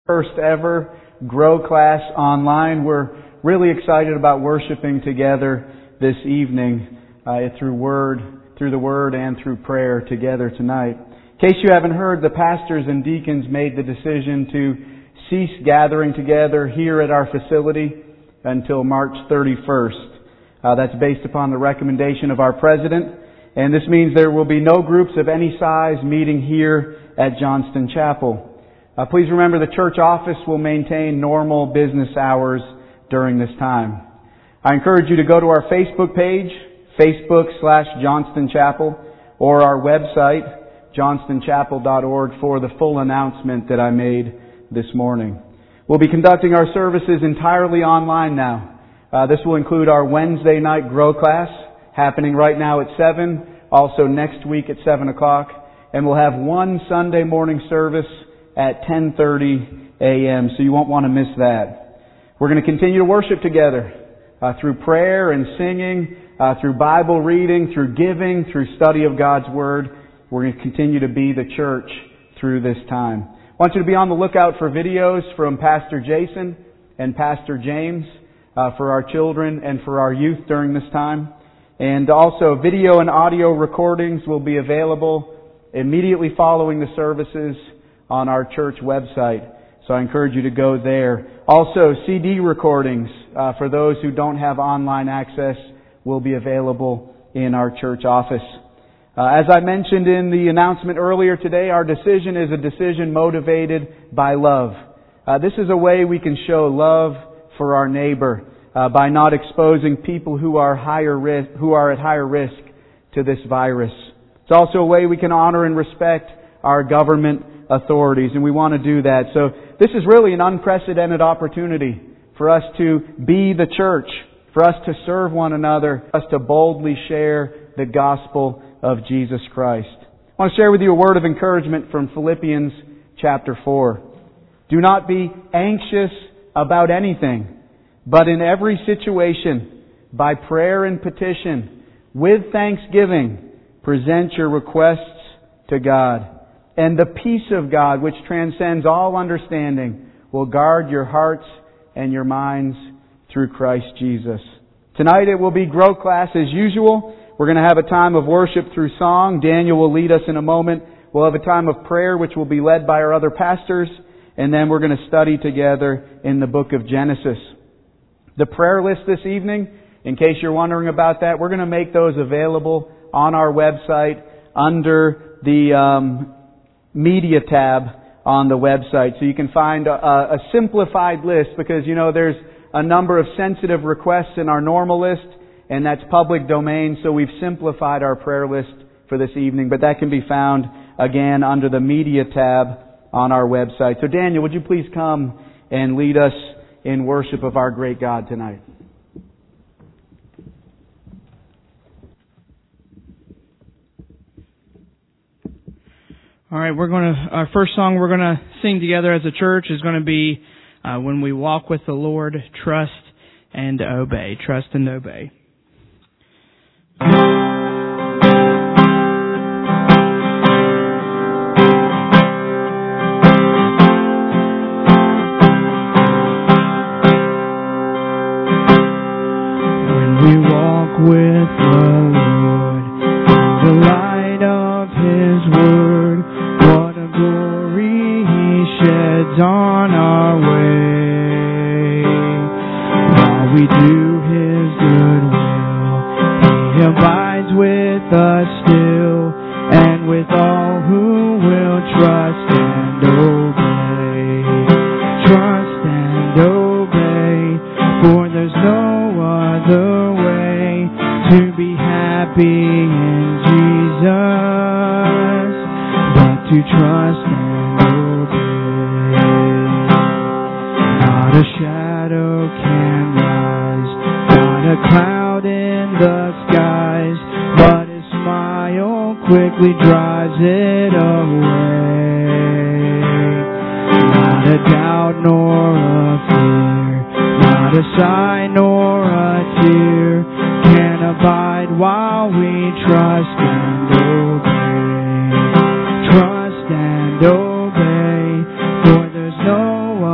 First ever Grow class online. We're really excited about worshiping together this evening through the Word and through prayer together tonight. In case you haven't heard, the pastors and deacons made the decision to cease gathering together here at our facility until March 31st. That's based upon the recommendation of our president, and this means there will be no groups of any size meeting here at Johnston Chapel. Please remember the church office will maintain normal business hours during this time. I encourage you to go to our Facebook page, Facebook/Johnston Chapel, or our website, johnstonchapel.org, for the full announcement that I made this morning. We'll be conducting our services entirely online now. This will include our Wednesday night Grow class, happening right now at 7, also next week at 7 o'clock, and we'll have one Sunday morning service at 10:30 a.m., so you won't want to miss that. We're going to continue to worship together through prayer and singing, through Bible reading, through giving, through study of God's Word. We're going to continue to be the church through this time. I want you to be on the lookout for videos from Pastor Jason and Pastor James for our children and for our youth during this time. And also video and audio recordings will be available immediately following the services on our church website. So I encourage you to go there. Also, CD recordings for those who don't have online access will be available in our church office. As I mentioned in the announcement earlier today, our decision is a decision motivated by love. This is a way we can show love for our neighbor by not exposing people who are at higher risk to this virus. It's also a way we can honor and respect our government authorities, and we want to do that. So this is really an unprecedented opportunity for us to be the church, for us to serve one another, for us to boldly share the gospel of Jesus Christ. I want to share with you a word of encouragement from Philippians chapter 4. Do not be anxious about anything, but in every situation, by prayer and petition, with thanksgiving, present your requests to God. And the peace of God, which transcends all understanding, will guard your hearts and your minds through Christ Jesus. Tonight it will be Grow class as usual. We're going to have a time of worship through song. Daniel will lead us in a moment. We'll have a time of prayer, which will be led by our other pastors. And then we're going to study together in the book of Genesis. The prayer list this evening, in case you're wondering about that, we're going to make those available on our website under the Media tab on the website. So you can find a simplified list because, there's a number of sensitive requests in our normal list, and that's public domain, so we've simplified our prayer list for this evening. But that can be found, again, under the Media tab on our website. So Daniel, would you please come and lead us in worship of our great God tonight? All right, our first song we're going to sing together as a church is going to be When We Walk with the Lord, Trust and Obey. Trust and obey. When we walk with the Lord in the light of His Word, sheds on our way. While we do His good will, He abides with us still, and with all who will trust and obey. Trust and obey, for there's no other way to be happy in Jesus but to trust and obey. Not a shadow can rise, not a cloud in the skies, but His smile quickly drives it away. Not a doubt nor a fear, not a sigh nor a tear can abide while we trust and obey. Trust and obey, for there's no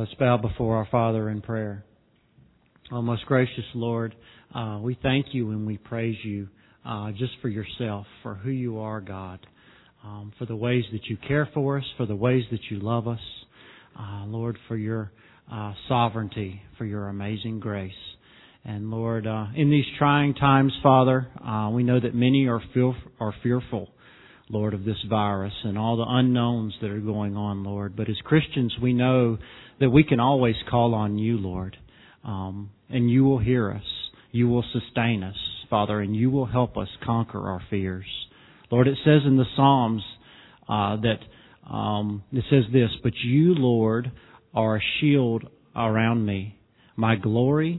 Let's bow before our Father in prayer. Oh, most gracious Lord, we thank you and we praise you just for yourself, for who you are, God, for the ways that you care for us, for the ways that you love us, Lord, for your sovereignty, for your amazing grace. And Lord, in these trying times, Father, we know that many are fearful, Lord, of this virus and all the unknowns that are going on, Lord. But as Christians, we know that we can always call on you, Lord, and you will hear us. You will sustain us, Father, and you will help us conquer our fears. Lord, it says in the Psalms that it says this, "But you, Lord, are a shield around me, my glory,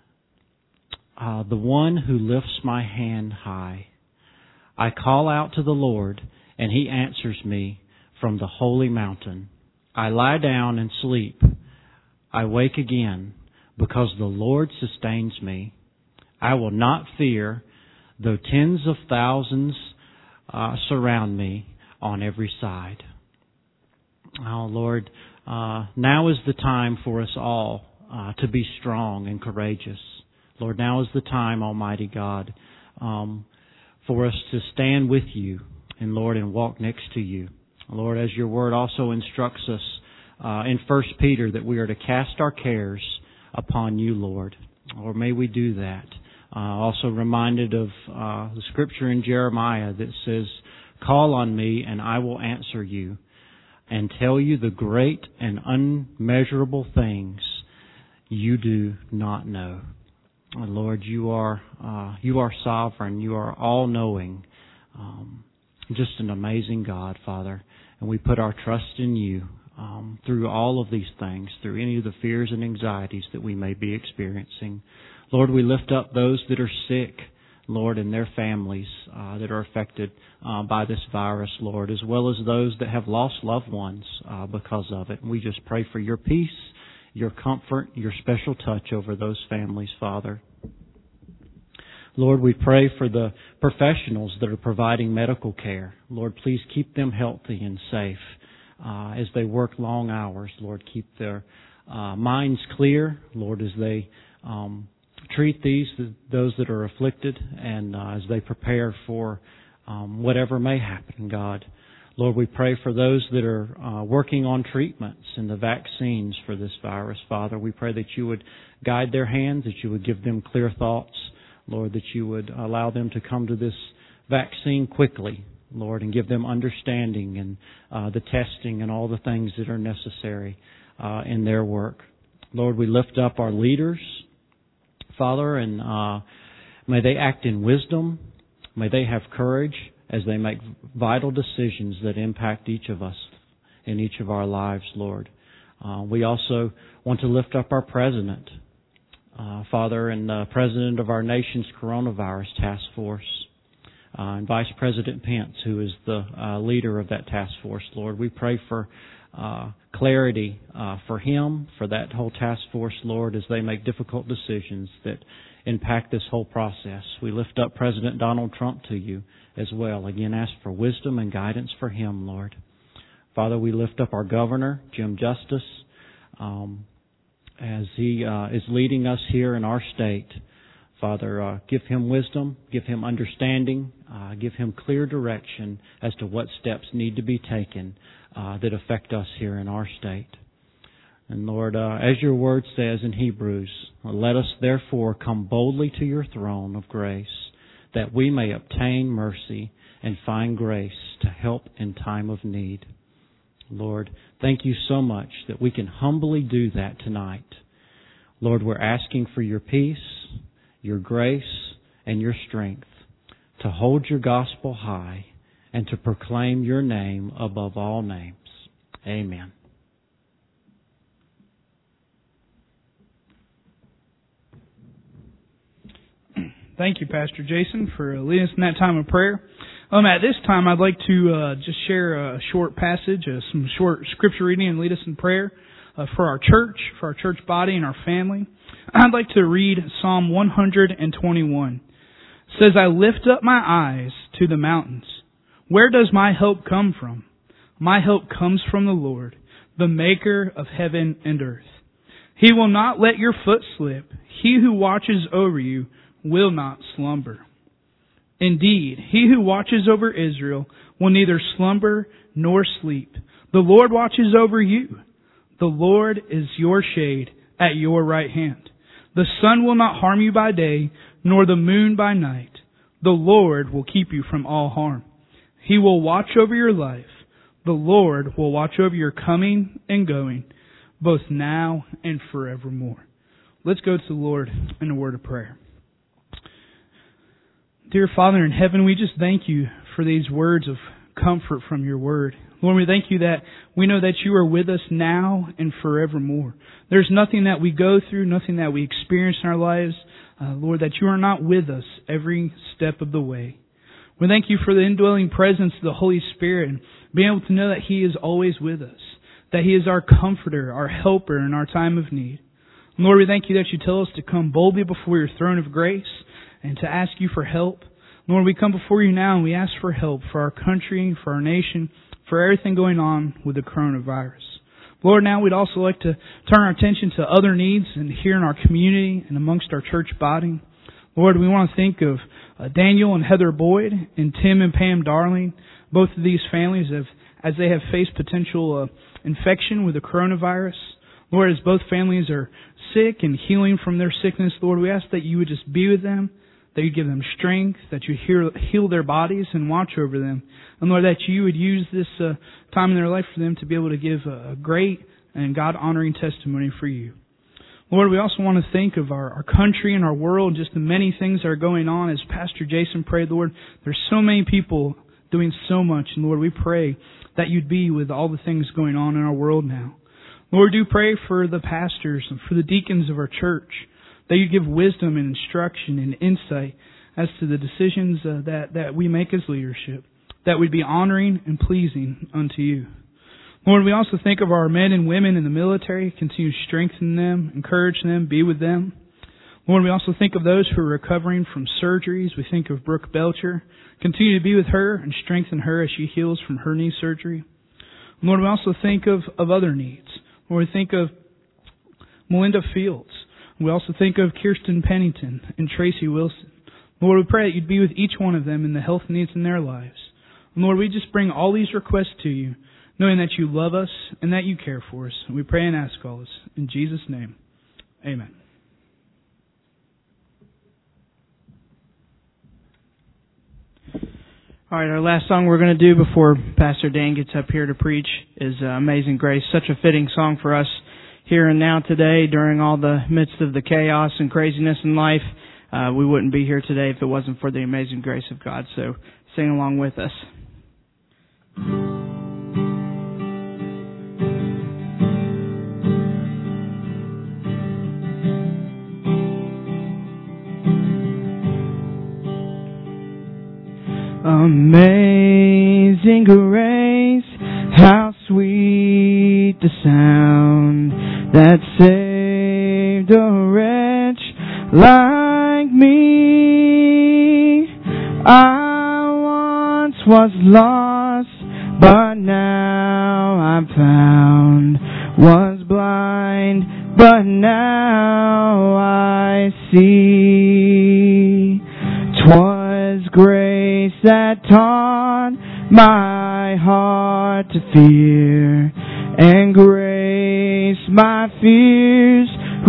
the one who lifts my hand high. I call out to the Lord, and He answers me from the holy mountain. I lie down and sleep. I wake again, because the Lord sustains me. I will not fear, though tens of thousands surround me on every side." Oh, Lord, now is the time for us all to be strong and courageous. Lord, now is the time, Almighty God, for us to stand with you and, Lord, and walk next to you. Lord, as your word also instructs us in 1 Peter that we are to cast our cares upon you, Lord. Or may we do that. Also reminded of the scripture in Jeremiah that says, "Call on me and I will answer you and tell you the great and unmeasurable things you do not know." Lord, you are sovereign. You are all-knowing. Just an amazing God, Father. And we put our trust in you through all of these things, through any of the fears and anxieties that we may be experiencing. Lord, we lift up those that are sick, Lord, and their families that are affected by this virus, Lord, as well as those that have lost loved ones because of it. And we just pray for your peace, your comfort, your special touch over those families, Father. Lord, we pray for the professionals that are providing medical care. Lord, please keep them healthy and safe as they work long hours. Lord, keep their minds clear, Lord, as they treat those that are afflicted and as they prepare for whatever may happen, God. Lord, we pray for those that are working on treatments and the vaccines for this virus, Father. We pray that you would guide their hands, that you would give them clear thoughts, Lord, that you would allow them to come to this vaccine quickly, Lord, and give them understanding and the testing and all the things that are necessary in their work. Lord, we lift up our leaders, Father, and may they act in wisdom. May they have courage as they make vital decisions that impact each of us in each of our lives, Lord. We also want to lift up our President, Father, and the President of our nation's coronavirus task force, and Vice President Pence, who is the leader of that task force, Lord. We pray for clarity for him, for that whole task force, Lord, as they make difficult decisions that impact this whole process. We lift up President Donald Trump to you as well. Again, ask for wisdom and guidance for him, Lord. Father, we lift up our governor, Jim Justice, as he is leading us here in our state. Father, give him wisdom, give him understanding, give him clear direction as to what steps need to be taken that affect us here in our state. And Lord, as your word says in Hebrews, let us therefore come boldly to your throne of grace, that we may obtain mercy and find grace to help in time of need. Lord, thank you so much that we can humbly do that tonight. Lord, we're asking for your peace, your grace, and your strength to hold your gospel high and to proclaim your name above all names. Amen. Thank you, Pastor Jason, for leading us in that time of prayer. At this time, I'd like to just share a short passage, some short scripture reading, and lead us in prayer for our church body, and our family. I'd like to read Psalm 121. It says, "I lift up my eyes to the mountains. Where does my help come from? My help comes from the Lord, the maker of heaven and earth. He will not let your foot slip. He who watches over you will not slumber. Indeed, He who watches over Israel will neither slumber nor sleep. The Lord watches over you. The Lord is your shade at your right hand. The sun will not harm you by day, nor the moon by night. The Lord will keep you from all harm. He will watch over your life. The Lord will watch over your coming and going, both now and forevermore. Let's go to the Lord in a word of prayer. Dear Father in heaven, we just thank you for these words of comfort from your word. Lord, we thank you that we know that you are with us now and forevermore. There's nothing that we go through, nothing that we experience in our lives, Lord, that you are not with us every step of the way. We thank you for the indwelling presence of the Holy Spirit and being able to know that He is always with us, that He is our comforter, our helper in our time of need. And Lord, we thank you that you tell us to come boldly before your throne of grace and to ask you for help. Lord, we come before you now and we ask for help for our country, for our nation, for everything going on with the coronavirus. Lord, now we'd also like to turn our attention to other needs and here in our community and amongst our church body. Lord, we want to think of Daniel and Heather Boyd and Tim and Pam Darling. Both of these families as they have faced potential infection with the coronavirus. Lord, as both families are sick and healing from their sickness, Lord, we ask that you would just be with them, that you give them strength, that you heal their bodies and watch over them. And Lord, that you would use this time in their life for them to be able to give a great and God-honoring testimony for you. Lord, we also want to think of our country and our world, just the many things that are going on. As Pastor Jason prayed, Lord, there's so many people doing so much. And Lord, we pray that you'd be with all the things going on in our world now. Lord, do pray for the pastors and for the deacons of our church, that you give wisdom and instruction and insight as to the decisions that we make as leadership, that we'd be honoring and pleasing unto you. Lord, we also think of our men and women in the military, continue to strengthen them, encourage them, be with them. Lord, we also think of those who are recovering from surgeries. We think of Brooke Belcher. Continue to be with her and strengthen her as she heals from her knee surgery. Lord, we also think of other needs. Lord, we think of Melinda Fields. We also think of Kirsten Pennington and Tracy Wilson. Lord, we pray that you'd be with each one of them in the health needs in their lives. And Lord, we just bring all these requests to you, knowing that you love us and that you care for us. And we pray and ask all this in Jesus' name. Amen. All right, our last song we're going to do before Pastor Dan gets up here to preach is Amazing Grace. Such a fitting song for us here and now today during all the midst of the chaos and craziness in life. We wouldn't be here today if it wasn't for the amazing grace of God. So sing along with us. Amazing grace, how sweet the sound that saved a wretch like me. I once was lost, but now I'm found. Was blind, but now I see. 'Twas grace that taught my heart to fear, and grace my fears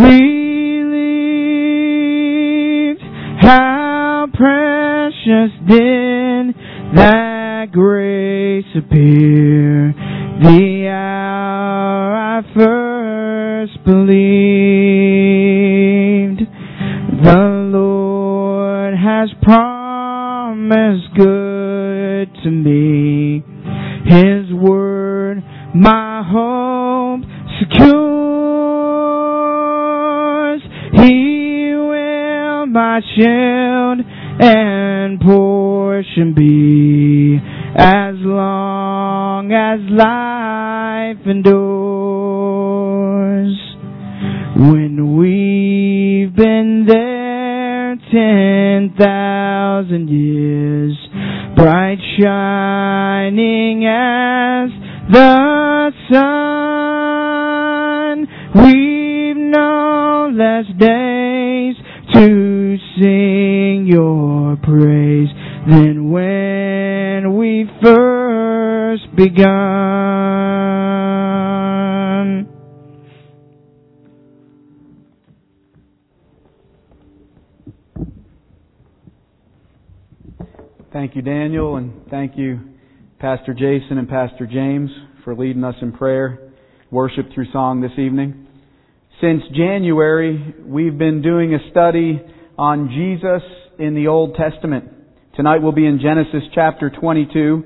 relieved. How precious did that grace appear the hour I first believed. The Lord has promised good to me. His word my hope secures. He will my shield and portion be, as long as life endures. When we've been there 10,000 years, bright shining as the sun, We've no less days to sing your praise than when we first begun. Thank you, Daniel, and thank you, Pastor Jason and Pastor James, for leading us in prayer, worship through song this evening. Since January, we've been doing a study on Jesus in the Old Testament. Tonight we'll be in Genesis chapter 22,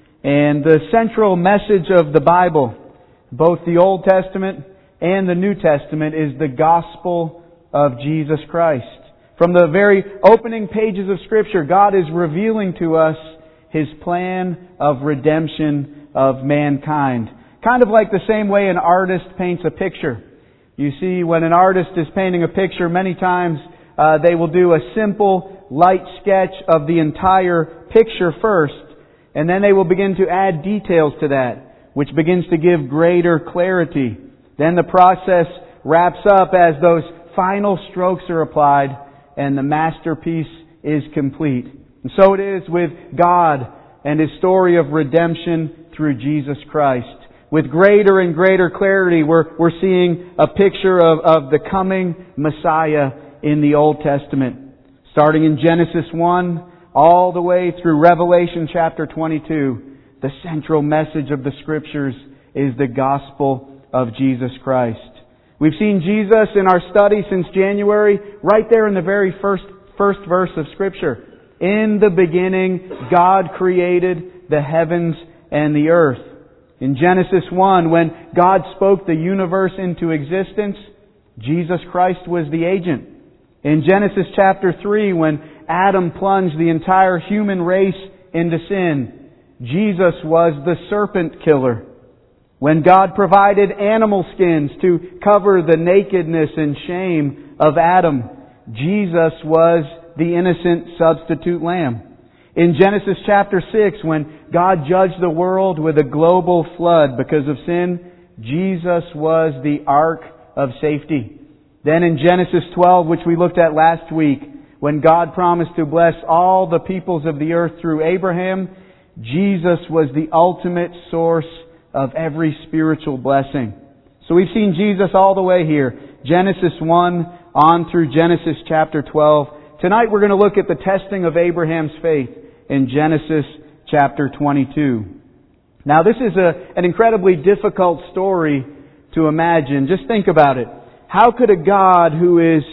and the central message of the Bible, both the Old Testament and the New Testament, is the gospel of Jesus Christ. From the very opening pages of Scripture, God is revealing to us His plan of redemption of mankind. Kind of like the same way an artist paints a picture. You see, when an artist is painting a picture, many times they will do a simple, light sketch of the entire picture first, and then they will begin to add details to that, which begins to give greater clarity. Then the process wraps up as those final strokes are applied, and the masterpiece is complete. And so it is with God and His story of redemption through Jesus Christ. With greater and greater clarity, we're seeing a picture of the coming Messiah in the Old Testament. Starting in Genesis 1, all the way through Revelation chapter 22, the central message of the Scriptures is the gospel of Jesus Christ. We've seen Jesus in our study since January, right there in the very first verse of Scripture. In the beginning, God created the heavens and the earth. In Genesis 1, when God spoke the universe into existence, Jesus Christ was the agent. In Genesis chapter 3, when Adam plunged the entire human race into sin, Jesus was the serpent killer. When God provided animal skins to cover the nakedness and shame of Adam, Jesus was the innocent substitute lamb. In Genesis chapter 6, when God judged the world with a global flood because of sin, Jesus was the ark of safety. Then in Genesis 12, which we looked at last week, when God promised to bless all the peoples of the earth through Abraham, Jesus was the ultimate source of every spiritual blessing. So we've seen Jesus all the way here. Genesis 1 on through Genesis chapter 12. Tonight we're going to look at the testing of Abraham's faith in Genesis chapter 22. Now this is an incredibly difficult story to imagine. Just think about it. How could a God who is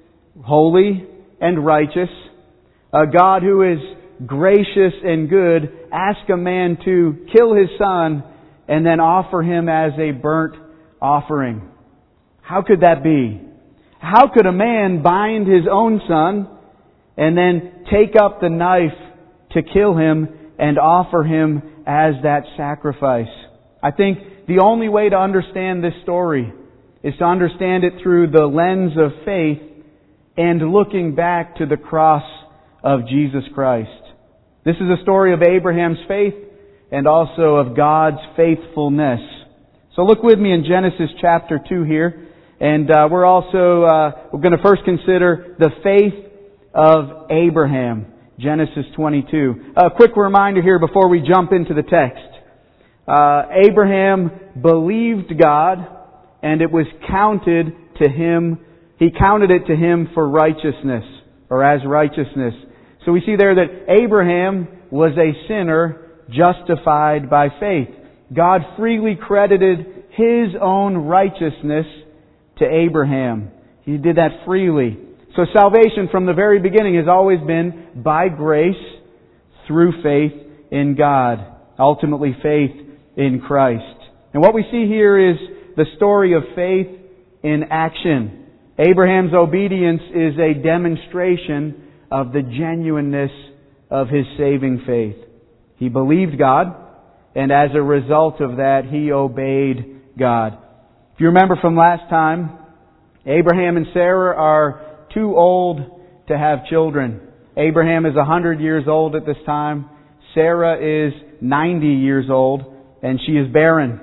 holy and righteous, a God who is gracious and good, ask a man to kill his son and then offer him as a burnt offering? How could that be? How could a man bind his own son and then take up the knife to kill him and offer him as that sacrifice? I think the only way to understand this story is to understand it through the lens of faith and looking back to the cross of Jesus Christ. This is a story of Abraham's faith and also of God's faithfulness. So look with me in Genesis chapter 2 here. And we're going to first consider the faith of Abraham. Genesis 22. A quick reminder here before we jump into the text. Abraham believed God, and it was counted to him. He counted it to him for righteousness, or as righteousness. So we see there that Abraham was a sinner justified by faith. God freely credited His own righteousness to Abraham. He did that freely. So salvation from the very beginning has always been by grace through faith in God. Ultimately faith in Christ. And what we see here is the story of faith in action. Abraham's obedience is a demonstration of the genuineness of his saving faith. He believed God, and as a result of that, he obeyed God. If you remember from last time, Abraham and Sarah are too old to have children. Abraham is 100 years old at this time. Sarah is 90 years old, and she is barren.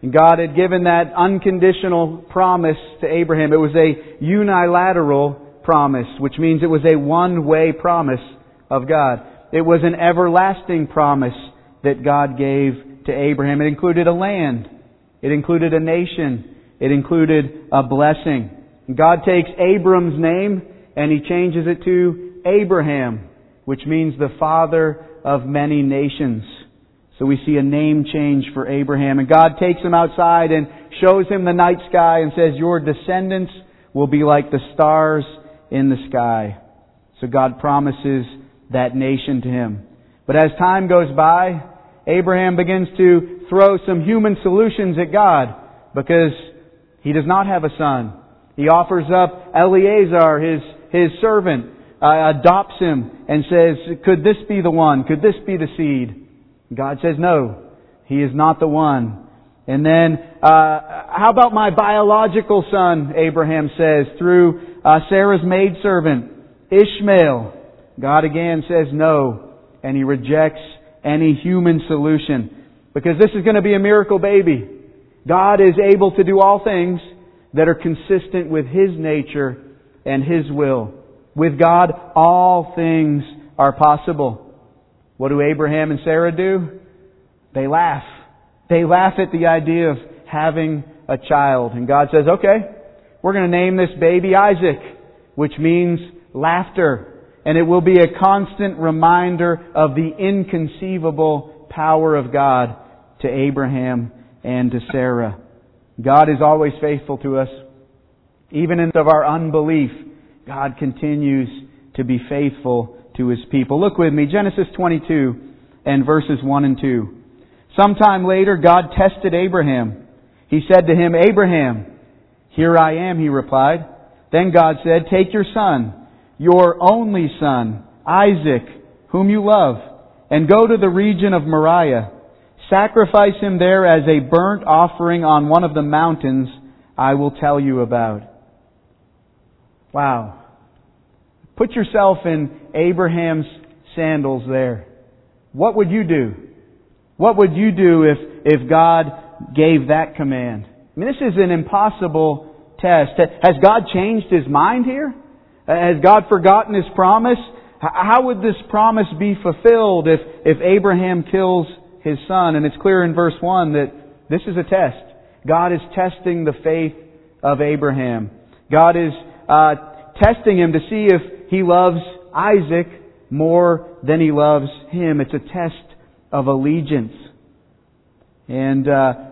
And God had given that unconditional promise to Abraham. It was a unilateral promise, which means it was a one-way promise of God. It was an everlasting promise that God gave to Abraham. It included a land. It included a nation. It included a blessing. And God takes Abram's name and He changes it to Abraham, which means the father of many nations. So we see a name change for Abraham. And God takes him outside and shows him the night sky and says, your descendants will be like the stars in the sky. So God promises that nation to him. But as time goes by, Abraham begins to throw some human solutions at God because he does not have a son. He offers up Eliezer, his servant, adopts him and says, could this be the one? Could this be the seed? God says, no, he is not the one. And then, how about my biological son, Abraham says, through Sarah's maidservant, Ishmael. God again says no, and He rejects any human solution. Because this is going to be a miracle baby. God is able to do all things that are consistent with His nature and His will. With God, all things are possible. What do Abraham and Sarah do? They laugh. They laugh at the idea of having a child. And God says, okay, we're going to name this baby Isaac, which means laughter. And it will be a constant reminder of the inconceivable power of God to Abraham and to Sarah. God is always faithful to us. Even in our unbelief, God continues to be faithful to His people. Look with me, Genesis 22 and verses 1 and 2. Sometime later, God tested Abraham. He said to him, Abraham, here I am, he replied. Then God said, take your son, your only son, Isaac, whom you love, and go to the region of Moriah. Sacrifice him there as a burnt offering on one of the mountains I will tell you about. Wow. Put yourself in Abraham's sandals there. What would you do? What would you do if God gave that command? I mean, this is an impossible test. Has God changed His mind here? Has God forgotten His promise? How would this promise be fulfilled if Abraham kills his son? And it's clear in verse 1 that this is a test. God is testing the faith of Abraham. God is testing him to see if he loves Isaac more than he loves him. It's a test of allegiance. And,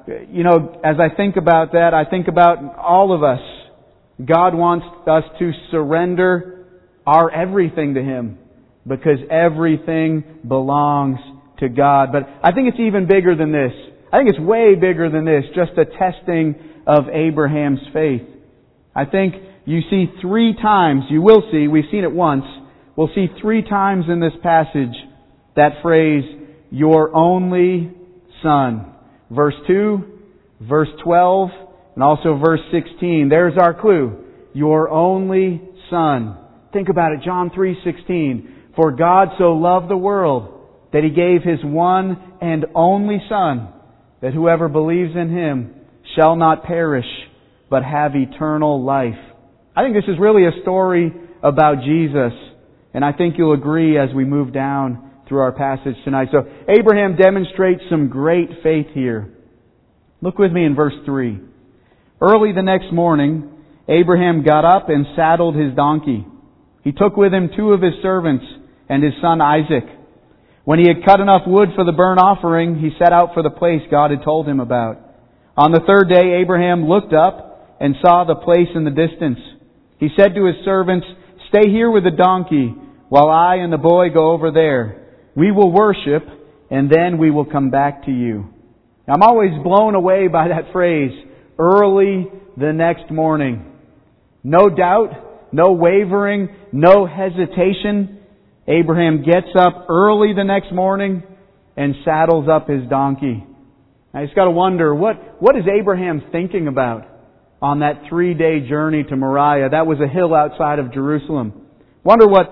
as I think about that, I think about all of us. God wants us to surrender our everything to Him because everything belongs to God. But I think it's even bigger than this. I think it's way bigger than this, just a testing of Abraham's faith. I think you see 3 times, you will see, we've seen it once, we'll see 3 times in this passage that phrase, your only son. Verse 2, verse 12, and also verse 16. There's our clue. Your only son. Think about it, John 3:16. For God so loved the world that He gave His one and only Son, that whoever believes in Him shall not perish, but have eternal life. I think this is really a story about Jesus, and I think you'll agree as we move down through our passage tonight. So Abraham demonstrates some great faith here. Look with me in verse 3. Early the next morning, Abraham got up and saddled his donkey. He took with him 2 of his servants and his son Isaac. When he had cut enough wood for the burnt offering, he set out for the place God had told him about. On the 3rd day, Abraham looked up and saw the place in the distance. He said to his servants, stay here with the donkey while I and the boy go over there. We will worship, and then we will come back to you. I'm always blown away by that phrase, early the next morning. No doubt, no wavering, no hesitation. Abraham gets up early the next morning and saddles up his donkey. I just got to wonder, what is Abraham thinking about on that 3-day journey to Moriah? That was a hill outside of Jerusalem. Wonder what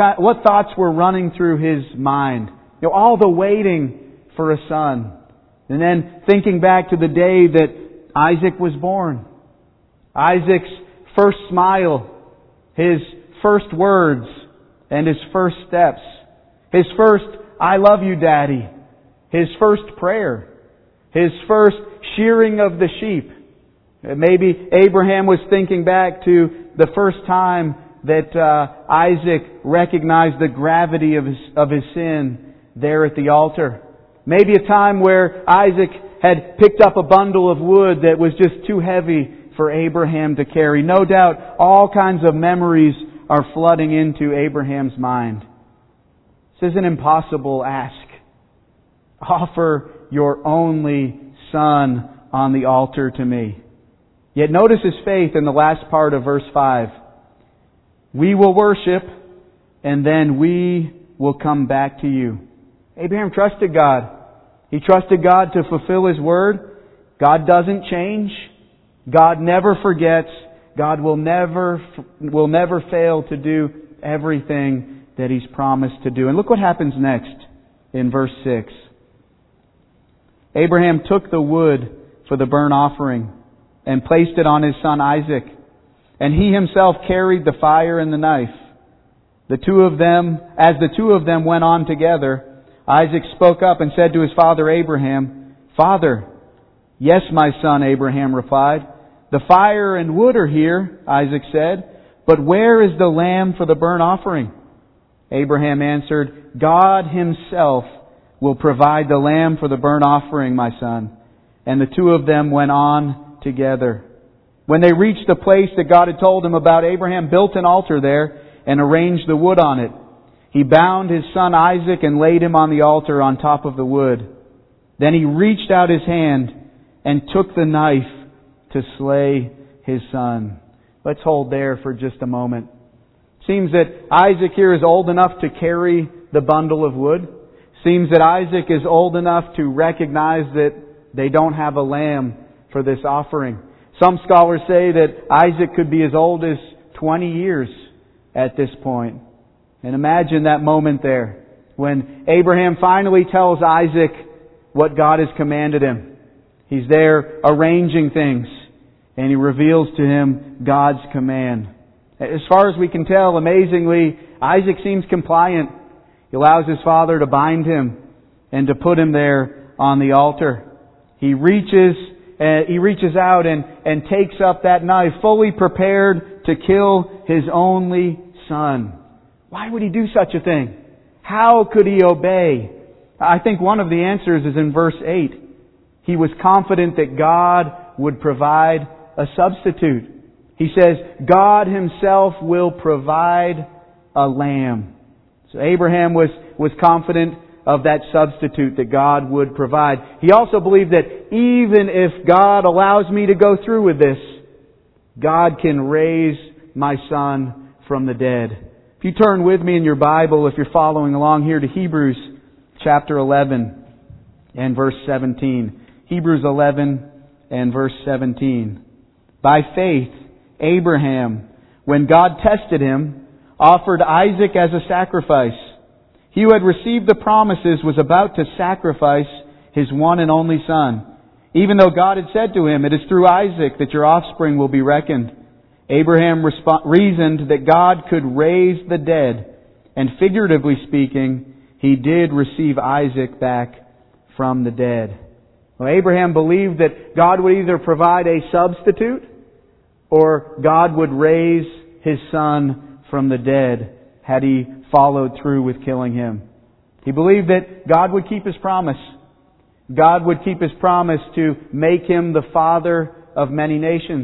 thoughts were running through his mind. All the waiting for a son. And then thinking back to the day that Isaac was born. Isaac's first smile, his first words, and his first steps. His first, "I love you, Daddy." His first prayer. His first shearing of the sheep. Maybe Abraham was thinking back to the first time that Isaac recognized the gravity of his sin there at the altar. Maybe a time where Isaac had picked up a bundle of wood that was just too heavy for Abraham to carry. No doubt all kinds of memories are flooding into Abraham's mind. This is an impossible ask. Offer your only son on the altar to me. Yet notice his faith in the last part of verse 5. We will worship, and then we will come back to you. Abraham trusted God. He trusted God to fulfill His word. God doesn't change. God never forgets. God will never fail to do everything that He's promised to do. And look what happens next in verse 6. Abraham took the wood for the burnt offering and placed it on his son Isaac. And he himself carried the fire and the knife. As the two of them went on together, Isaac spoke up and said to his father Abraham, "Father." "Yes, my son," Abraham replied. "The fire and wood are here," Isaac said, "but where is the lamb for the burnt offering?" Abraham answered, "God Himself will provide the lamb for the burnt offering, my son." And the two of them went on together. When they reached the place that God had told him about, Abraham built an altar there and arranged the wood on it. He bound his son Isaac and laid him on the altar on top of the wood. Then he reached out his hand and took the knife to slay his son. Let's hold there for just a moment. Seems that Isaac here is old enough to carry the bundle of wood. Seems that Isaac is old enough to recognize that they don't have a lamb for this offering. Some scholars say that Isaac could be as old as 20 years at this point. And imagine that moment there when Abraham finally tells Isaac what God has commanded him. He's there arranging things and he reveals to him God's command. As far as we can tell, amazingly, Isaac seems compliant. He allows his father to bind him and to put him there on the altar. He reaches out and takes up that knife, fully prepared to kill his only son. Why would he do such a thing? How could he obey? I think one of the answers is in verse 8. He was confident that God would provide a substitute. He says, God Himself will provide a lamb. So Abraham was confident of that substitute that God would provide. He also believed that even if God allows me to go through with this, God can raise my son from the dead. If you turn with me in your Bible, if you're following along here, to Hebrews chapter 11 and verse 17. Hebrews 11 and verse 17. By faith, Abraham, when God tested him, offered Isaac as a sacrifice. He who had received the promises was about to sacrifice his one and only son, even though God had said to him, "It is through Isaac that your offspring will be reckoned." Abraham reasoned that God could raise the dead, and figuratively speaking, he did receive Isaac back from the dead. Well, Abraham believed that God would either provide a substitute or God would raise his son from the dead had he followed through with killing him. He believed that God would keep His promise. God would keep His promise to make him the father of many nations.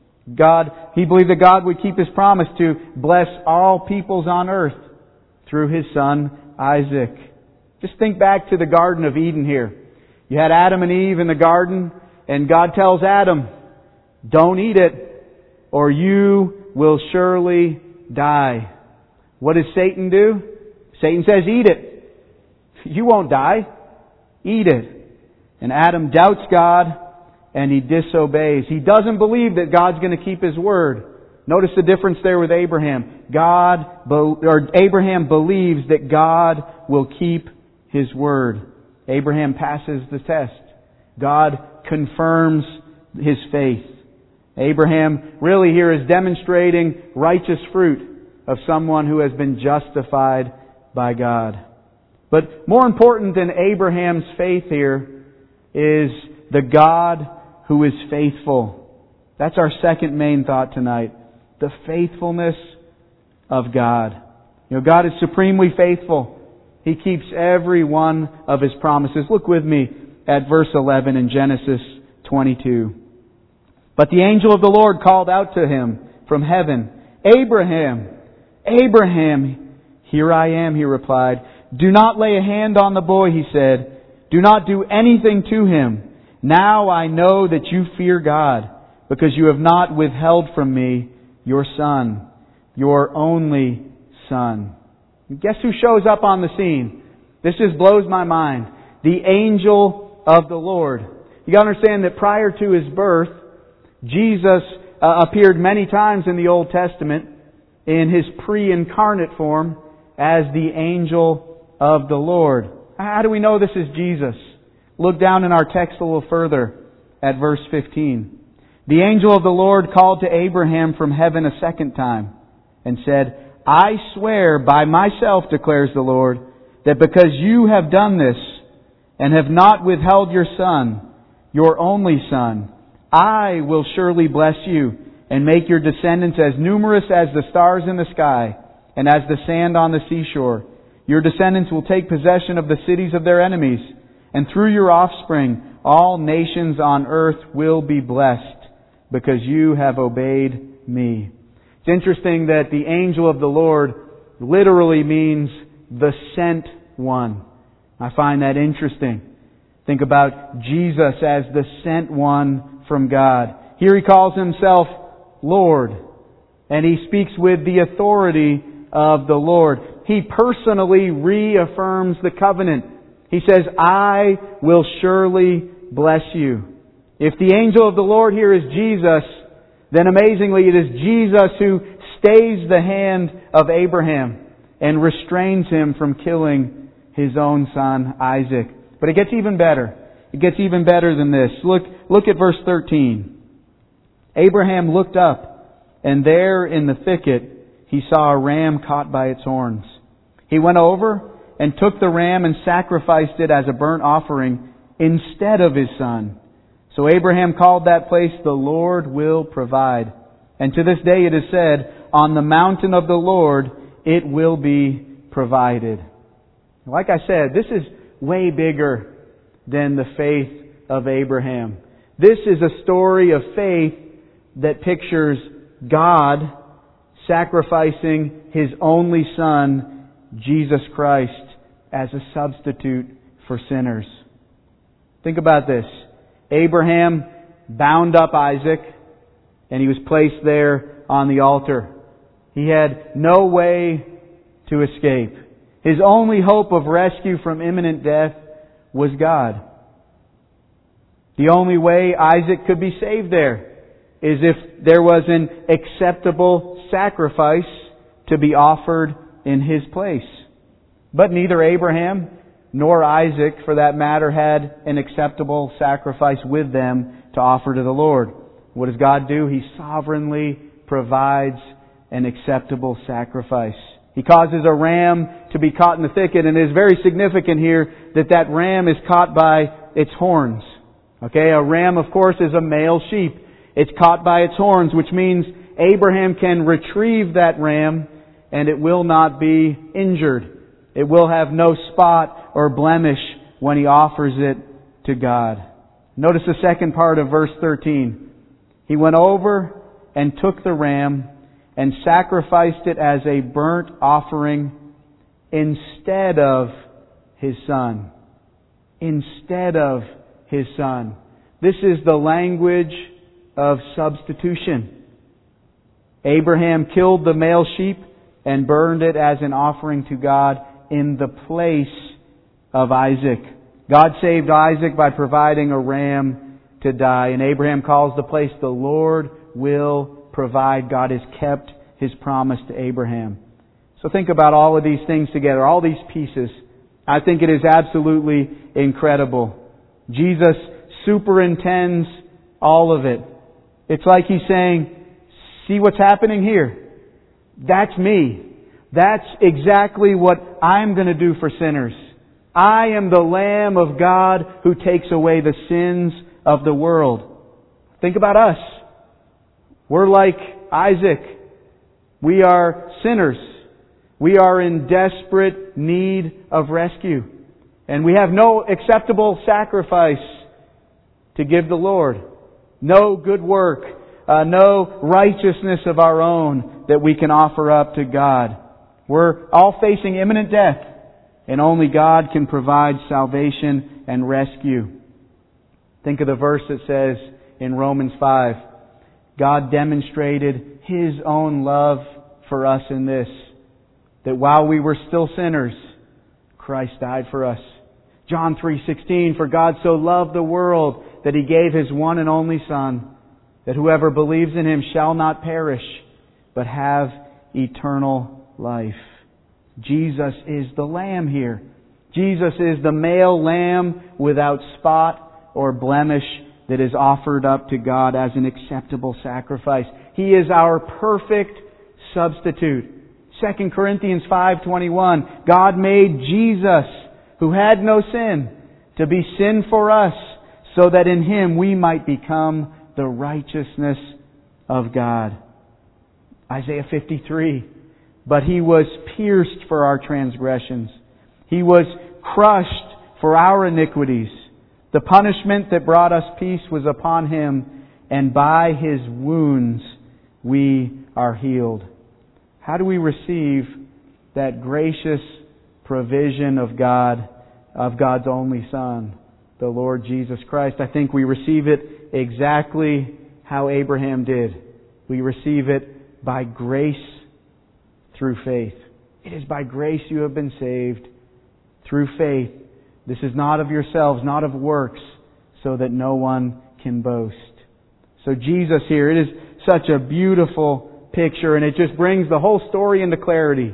He believed that God would keep His promise to bless all peoples on earth through His son Isaac. Just think back to the Garden of Eden here. You had Adam and Eve in the garden, and God tells Adam, "Don't eat it, or you will surely die." What does Satan do? Satan says, "Eat it. You won't die. Eat it." And Adam doubts God, and he disobeys. He doesn't believe that God's going to keep His word. Notice the difference there with Abraham. Abraham believes that God will keep His word. Abraham passes the test. God confirms his faith. Abraham really here is demonstrating righteous fruit of someone who has been justified by God. But more important than Abraham's faith here is the God who is faithful. That's our second main thought tonight. The faithfulness of God. God is supremely faithful. He keeps every one of His promises. Look with me at verse 11 in Genesis 22. But the angel of the Lord called out to him from heaven, Abraham, Abraham. Here I am, he replied. Do not lay a hand on the boy, he said. Do not do anything to him. Now I know that you fear God, because you have not withheld from me your son, your only son. Guess who shows up on the scene? This just blows my mind. The angel of the Lord. You got to understand that prior to His birth, Jesus appeared many times in the Old Testament in His pre-incarnate form as the angel of the Lord. How do we know this is Jesus? Look down in our text a little further at verse 15. The angel of the Lord called to Abraham from heaven a second time and said, I swear by myself, declares the Lord, that because you have done this and have not withheld your son, your only son, I will surely bless you and make your descendants as numerous as the stars in the sky and as the sand on the seashore. Your descendants will take possession of the cities of their enemies, and through your offspring all nations on earth will be blessed, because you have obeyed me. It's interesting that the angel of the Lord literally means the sent one. I find that interesting. Think about Jesus as the sent one from God. Here He calls Himself Lord, and He speaks with the authority of the Lord. He personally reaffirms the covenant. He says, I will surely bless you. If the angel of the Lord here is Jesus, then amazingly it is Jesus who stays the hand of Abraham and restrains him from killing his own son Isaac. But it gets even better. It gets even better than this. Look at verse 13. Abraham looked up, and there in the thicket he saw a ram caught by its horns. He went over and took the ram and sacrificed it as a burnt offering instead of his son. So Abraham called that place, the Lord will provide. And to this day it is said, on the mountain of the Lord it will be provided. Like I said, this is way bigger than the faith of Abraham. This is a story of faith that pictures God sacrificing His only Son, Jesus Christ, as a substitute for sinners. Think about this. Abraham bound up Isaac, and he was placed there on the altar. He had no way to escape. His only hope of rescue from imminent death was God. The only way Isaac could be saved there is if there was an acceptable sacrifice to be offered in his place. But neither Abraham nor Isaac, for that matter, had an acceptable sacrifice with them to offer to the Lord. What does God do? He sovereignly provides an acceptable sacrifice. He causes a ram to be caught in the thicket, and it is very significant here that that ram is caught by its horns. Okay, a ram, of course, is a male sheep. It's caught by its horns, which means Abraham can retrieve that ram and it will not be injured. It will have no spot or blemish when he offers it to God. Notice the second part of verse 13. He went over and took the ram and sacrificed it as a burnt offering instead of his son. Instead of his son. This is the language of substitution. Abraham killed the male sheep and burned it as an offering to God in the place of Isaac. God saved Isaac by providing a ram to die, and Abraham calls the place the Lord will provide. God has kept His promise to Abraham. So think about all of these things together, all these pieces. I think it is absolutely incredible. Jesus superintends all of it. It's like He's saying, see what's happening here? That's me. That's exactly what I'm going to do for sinners. I am the Lamb of God who takes away the sins of the world. Think about us. We're like Isaac. We are sinners. We are in desperate need of rescue. And we have no acceptable sacrifice to give the Lord. No good work, no righteousness of our own that we can offer up to God. We're all facing imminent death, and only God can provide salvation and rescue. Think of the verse that says in Romans 5, God demonstrated His own love for us in this, that while we were still sinners, Christ died for us. John 3:16, for God so loved the world that He gave His one and only Son, that whoever believes in Him shall not perish, but have eternal life. Jesus is the Lamb here. Jesus is the male lamb without spot or blemish that is offered up to God as an acceptable sacrifice. He is our perfect substitute. 2 Corinthians 5:21, God made Jesus, who had no sin, to be sin for us, so that in Him we might become the righteousness of God. Isaiah 53, but He was pierced for our transgressions. He was crushed for our iniquities. The punishment that brought us peace was upon Him, and by His wounds we are healed. How do we receive that gracious provision of God, of God's only Son, the Lord Jesus Christ? I think we receive it exactly how Abraham did. We receive it by grace through faith. It is by grace you have been saved through faith. This is not of yourselves, not of works, so that no one can boast. So Jesus here, it is such a beautiful picture, and it just brings the whole story into clarity.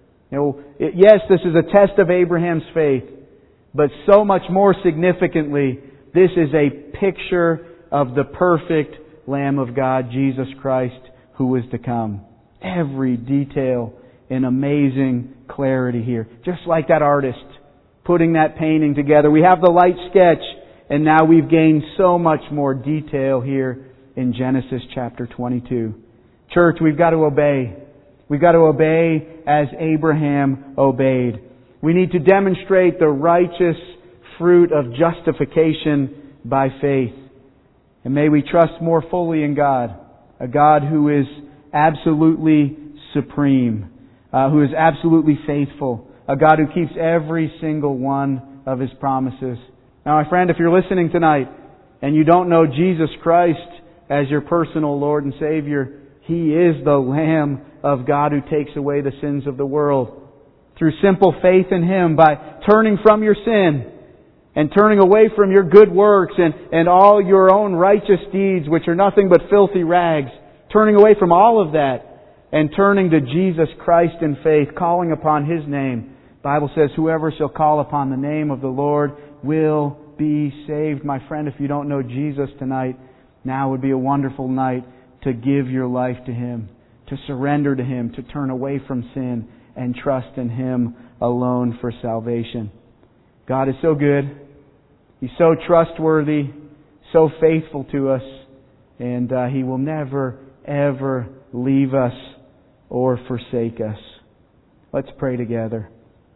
Yes, this is a test of Abraham's faith, but so much more significantly, this is a picture of the perfect Lamb of God, Jesus Christ, who is to come. Every detail in amazing clarity here. Just like that artist putting that painting together. We have the light sketch, and now we've gained so much more detail here in Genesis chapter 22. Church, we've got to obey. We've got to obey as Abraham obeyed. We need to demonstrate the righteous fruit of justification by faith. And may we trust more fully in God, a God who is absolutely supreme, who is absolutely faithful, a God who keeps every single one of His promises. Now, my friend, if you're listening tonight and you don't know Jesus Christ as your personal Lord and Savior, He is the Lamb of God who takes away the sins of the world. Through simple faith in Him, by turning from your sin and turning away from your good works and all your own righteous deeds, which are nothing but filthy rags, turning away from all of that and turning to Jesus Christ in faith, calling upon His name. The Bible says, whoever shall call upon the name of the Lord will be saved. My friend, if you don't know Jesus tonight, now would be a wonderful night to give your life to Him, to surrender to Him, to turn away from sin and trust in Him alone for salvation. God is so good. He's so trustworthy, so faithful to us, and He will never, ever leave us or forsake us. Let's pray together.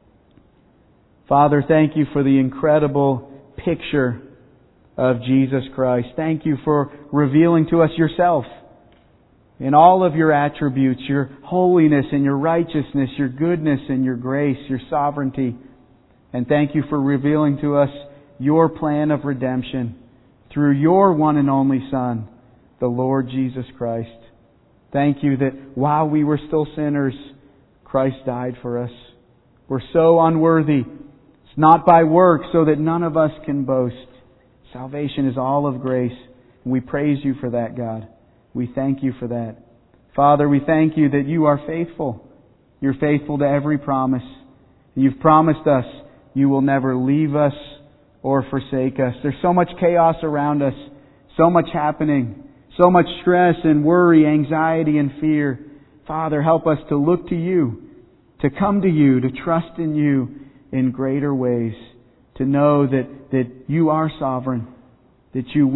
Father, thank You for the incredible picture of Jesus Christ. Thank You for revealing to us Yourself in all of Your attributes, Your holiness and Your righteousness, Your goodness and Your grace, Your sovereignty. And thank You for revealing to us Your plan of redemption through Your one and only Son, the Lord Jesus Christ. Thank You that while we were still sinners, Christ died for us. We're so unworthy. It's not by works, so that none of us can boast. Salvation is all of grace. And we praise You for that, God. We thank You for that. Father, we thank You that You are faithful. You're faithful to every promise. You've promised us You will never leave us or forsake us. There's so much chaos around us, so much happening, so much stress and worry, anxiety and fear. Father, help us to look to You, to come to You, to trust in You in greater ways, to know that You are sovereign, that Your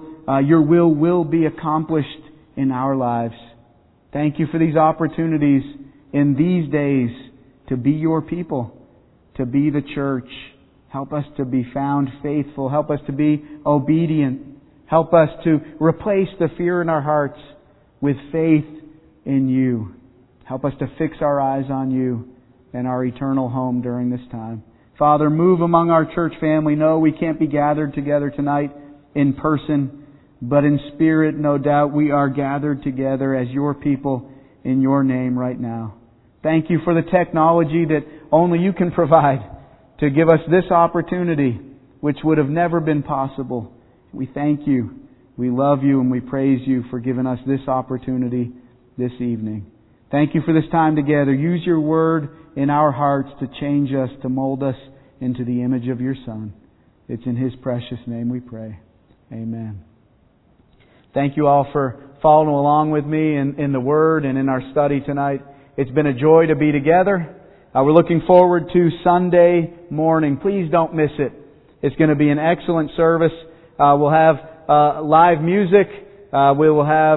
will will be accomplished in our lives. Thank You for these opportunities in these days to be Your people, to be the church. Help us to be found faithful. Help us to be obedient. Help us to replace the fear in our hearts with faith in You. Help us to fix our eyes on You and our eternal home during this time. Father, move among our church family. No, we can't be gathered together tonight in person, but in spirit, no doubt, we are gathered together as Your people in Your name right now. Thank You for the technology that only You can provide to give us this opportunity, which would have never been possible. We thank You, we love You, and we praise You for giving us this opportunity this evening. Thank You for this time together. Use Your Word in our hearts to change us, to mold us into the image of Your Son. It's in His precious name we pray. Amen. Thank you all for following along with me in the Word and in our study tonight. It's been a joy to be together. We're looking forward to Sunday morning. Please don't miss it. It's going to be an excellent service. We'll have live music. We will have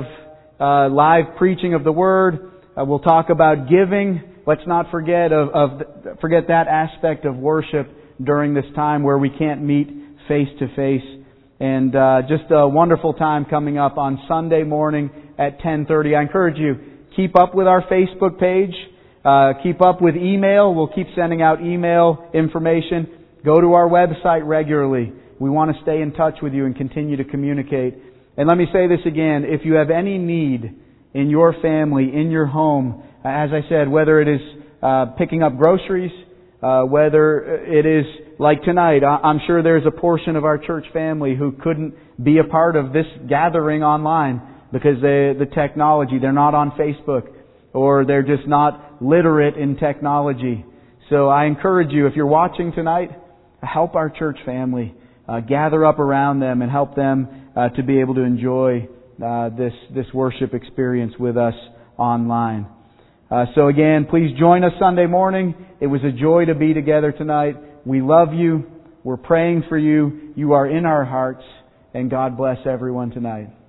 live preaching of the Word. We'll talk about giving. Let's not forget forget that aspect of worship during this time where we can't meet face to face. And just a wonderful time coming up on Sunday morning at 10:30. I encourage you, keep up with our Facebook page. Keep up with email. We'll keep sending out email information. Go to our website regularly. We want to stay in touch with you and continue to communicate. And let me say this again. If you have any need in your family, in your home, as I said, whether it is picking up groceries, whether it is like tonight, I'm sure there's a portion of our church family who couldn't be a part of this gathering online because the technology, they're not on Facebook or they're just not literate in technology. So I encourage you, if you're watching tonight, help our church family. Gather up around them and help them to be able to enjoy this worship experience with us online. So again, please join us Sunday morning. It was a joy to be together tonight. We love you. We're praying for you. You are in our hearts. And God bless everyone tonight.